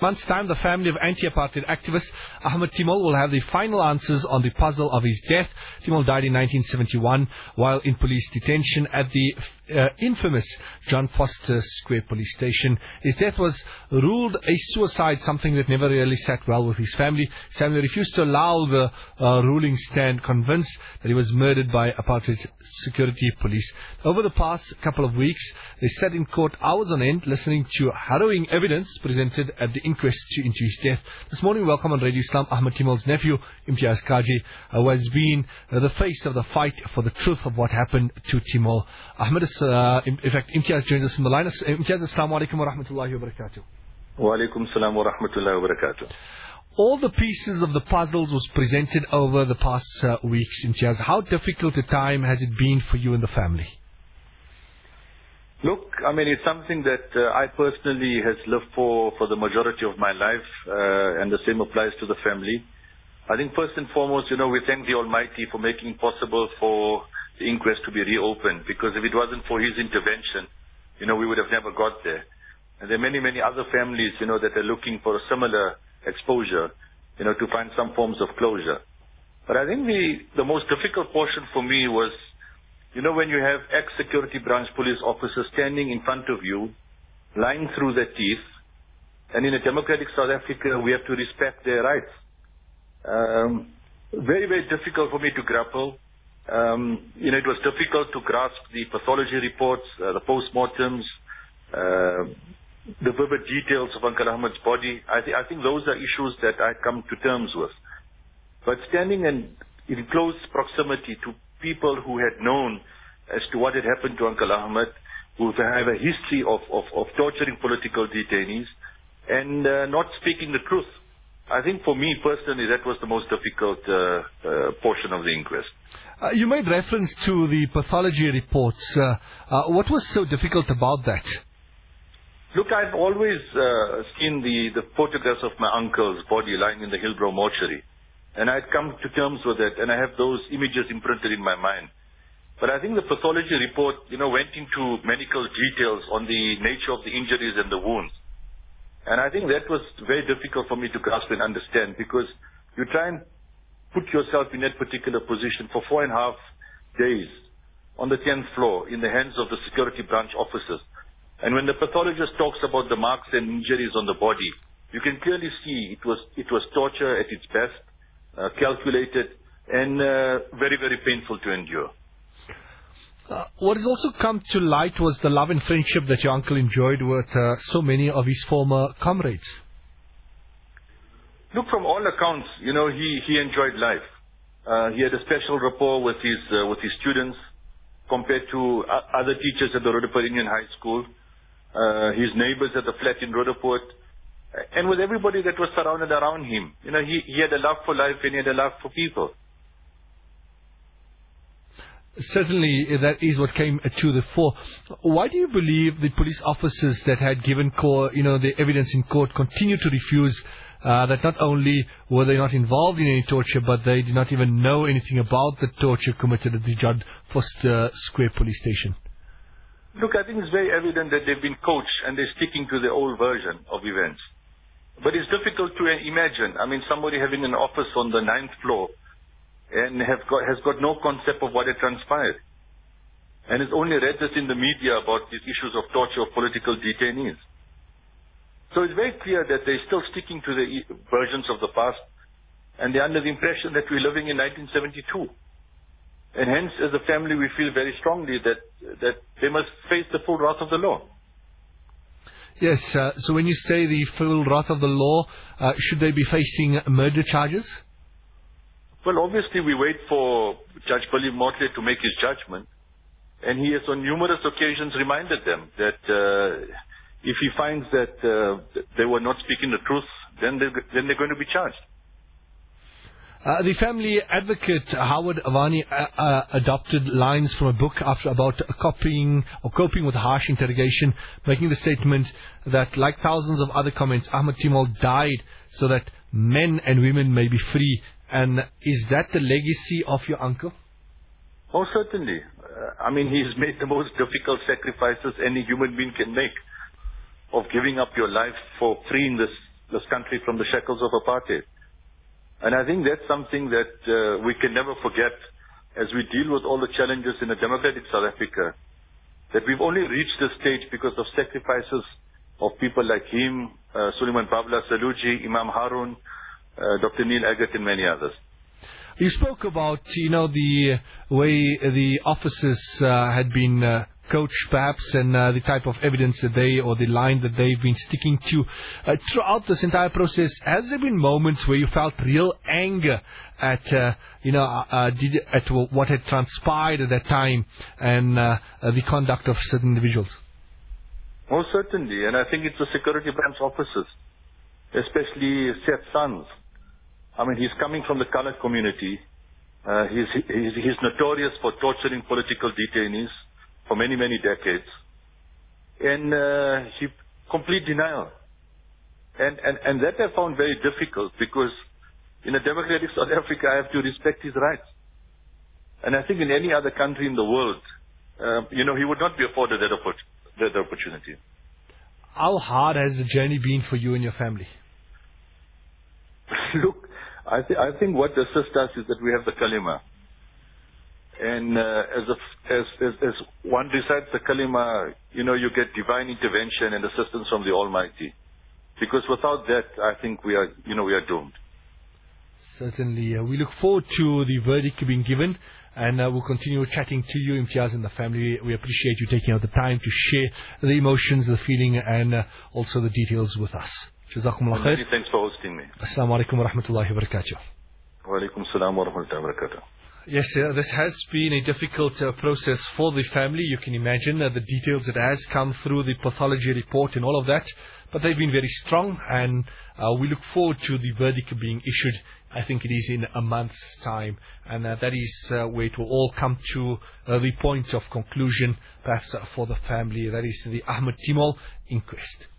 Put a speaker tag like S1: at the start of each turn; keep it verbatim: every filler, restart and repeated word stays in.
S1: month's time, the family of anti-apartheid activist Ahmed Timol will have the final answers on the puzzle of his death. Timol died in nineteen seventy-one while in police detention at the uh, infamous John Foster Square police station. His death was ruled a suicide, something that never really sat well with his family. His family refused to allow the uh, ruling stand, convinced that he was murdered by apartheid security police. Over the past couple of weeks, they sat in court hours on end listening to harrowing evidence presented at the inquest into his death. This morning, welcome on Radio Islam Ahmed Timol's nephew, Imtiaz Kaji, uh, who has been uh, the face of the fight for the truth of what happened to Timol. Ahmed, uh, in, in fact, Imtiaz joins us in the line. Imtiaz, assalamu alaikum wa rahmatullahi wa barakatuh.
S2: Wa alaikum salam wa rahmatullahi wa barakatuh.
S1: All the pieces of the puzzles was presented over the past uh, weeks, Imtiaz. How difficult a time has it been for you and the family?
S2: Look, I mean, it's something that uh, I personally has lived for for the majority of my life, uh, and the same applies to the family. I think first and foremost, you know, we thank the Almighty for making it possible for the inquest to be reopened, because if it wasn't for His intervention, you know, we would have never got there. And there are many, many other families, you know, that are looking for a similar exposure, you know, to find some forms of closure. But I think the the most difficult portion for me was, you know, when you have ex-security branch police officers standing in front of you, lying through their teeth, and in a democratic South Africa, we have to respect their rights. Um, very, very difficult for me to grapple. Um, you know, it was difficult to grasp the pathology reports, uh, the post-mortems, uh, the vivid details of Uncle Ahmed's body. I, th- I think those are issues that I come to terms with. But standing in, in close proximity to people who had known as to what had happened to Uncle Ahmed, who have a history of, of, of torturing political detainees, and uh, not speaking the truth. I think for me personally, that was the most difficult uh, uh, portion of the inquest.
S1: Uh, you made reference to the pathology reports. Uh, uh, what was so difficult about that?
S2: Look, I've always uh, seen the, the photographs of my uncle's body lying in the Hillbrow mortuary. And I'd come to terms with it, and I have those images imprinted in my mind. But I think the pathology report, you know, went into medical details on the nature of the injuries and the wounds. And I think that was very difficult for me to grasp and understand, because you try and put yourself in that particular position for four and a half days on the tenth floor in the hands of the security branch officers. And when the pathologist talks about the marks and injuries on the body, you can clearly see it was, it was torture at its best. Uh, calculated and uh, very, very painful to endure.
S1: Uh, what has also come to light was the love and friendship that your uncle enjoyed with uh, so many of his former comrades.
S2: Look, from all accounts, you know, he, he enjoyed life. Uh, he had a special rapport with his uh, with his students compared to uh, other teachers at the Roodepoort Indian High School, uh, his neighbors at the flat in Roodepoort, and with everybody that was surrounded around him. You know, he, he had a love for life and he had a love for people.
S1: Certainly, that is what came to the fore. Why do you believe the police officers that had given court, you know, the evidence in court continue to refuse uh, that not only were they not involved in any torture, but they did not even know anything about the torture committed at the John Foster Square police station?
S2: Look, I think it's very evident that they've been coached and they're sticking to their old version of events. But it's difficult to imagine, I mean, somebody having an office on the ninth floor and have got, has got no concept of what had transpired. And has only read this in the media about these issues of torture of political detainees. So it's very clear that they're still sticking to the versions of the past, and they're under the impression that we're living in nineteen seventy-two. And hence, as a family, we feel very strongly that, that they must face the full wrath of the law.
S1: Yes, uh, so when you say the full wrath of the law, uh, should they be facing murder charges?
S2: Well, obviously we wait for Judge Billy Motley to make his judgment, and he has on numerous occasions reminded them that uh, if he finds that uh, they were not speaking the truth, then they're, then they're going to be charged.
S1: Uh, the family advocate Howard Avani uh, uh, adopted lines from a book after about copying or coping with harsh interrogation, making the statement that, like thousands of other comments, Ahmed Timol died so that men and women may be free. And is that the legacy of your uncle?
S2: Oh, certainly. Uh, I mean, he's made the most difficult sacrifices any human being can make, of giving up your life for freeing this this country from the shackles of apartheid. And I think that's something that uh, we can never forget as we deal with all the challenges in a democratic South Africa, that we've only reached this stage because of sacrifices of people like him, uh, Suleiman Babla Saluji, Imam Harun, uh, Doctor Neil Agat, and many others.
S1: You spoke about, you know, the way the officers uh, had been uh, coached, perhaps, and uh, the type of evidence that they, or the line that they've been sticking to. Uh, throughout this entire process, has there been moments where you felt real anger at, uh, you know, uh, did, at what had transpired at that time and uh, uh, the conduct of certain individuals?
S2: Most certainly, and I think it's the security branch officers, especially Seth's sons. I mean, he's coming from the colored community. Uh, he's, he's, he's notorious for torturing political detainees for many, many decades. And uh, he complete denial. And, and, and that I found very difficult because in a democratic South Africa, I have to respect his rights. And I think in any other country in the world, uh, you know, he would not be afforded that, that opportunity.
S1: How hard has the journey been for you and your family?
S2: Look, I, th I think what assists us is that we have the kalima. And uh, as, a, as, as, as one recites the kalima, you know, you get divine intervention and assistance from the Almighty. Because without that, I think we are, you know, we are doomed.
S1: Certainly. Uh, we look forward to the verdict being given, and uh, we'll continue chatting to you, Imtiaz, and the family. We appreciate you taking out the time to share the emotions, the feeling, and uh, also the details with us. Jazakumullah khair.
S2: Many thanks for hosting me.
S1: Assalamu alaikum wa rahmatullahi wa barakatuh.
S2: Wa alaikum salam wa rahmatullahi wa barakatuh.
S1: Yes, uh, this has been a difficult uh, process for the family. You can imagine uh, the details that has come through the pathology report and all of that. But they've been very strong, and uh, we look forward to the verdict being issued. I think it is in a month's time, and uh, that is uh, where it will all come to uh, the point of conclusion, perhaps uh, for the family. That is the Ahmed Timol inquest.